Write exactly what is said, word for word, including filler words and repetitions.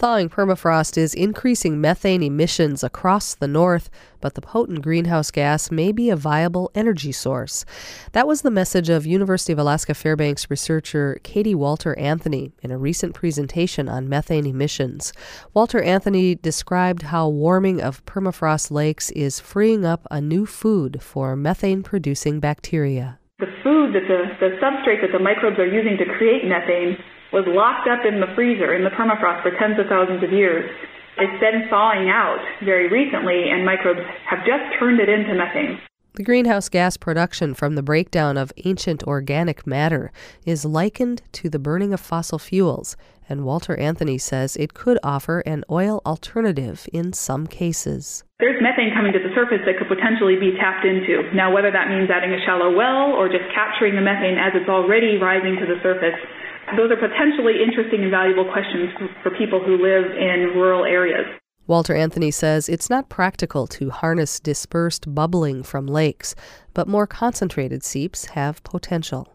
Thawing permafrost is increasing methane emissions across the north, but the potent greenhouse gas may be a viable energy source. That was the message of University of Alaska Fairbanks researcher Katie Walter Anthony in a recent presentation on methane emissions. Walter Anthony described how warming of permafrost lakes is freeing up a new food for methane-producing bacteria. The food that the, the substrate that the microbes are using to create methane was locked up in the freezer, in the permafrost, for tens of thousands of years. It's then thawing out very recently, and microbes have just turned it into methane. The greenhouse gas production from the breakdown of ancient organic matter is likened to the burning of fossil fuels, and Walter Anthony says it could offer an oil alternative in some cases. There's methane coming to the surface that could potentially be tapped into. Now, whether that means adding a shallow well or just capturing the methane as it's already rising to the surface, those are potentially interesting and valuable questions for people who live in rural areas. Walter Anthony says it's not practical to harness dispersed bubbling from lakes, but more concentrated seeps have potential.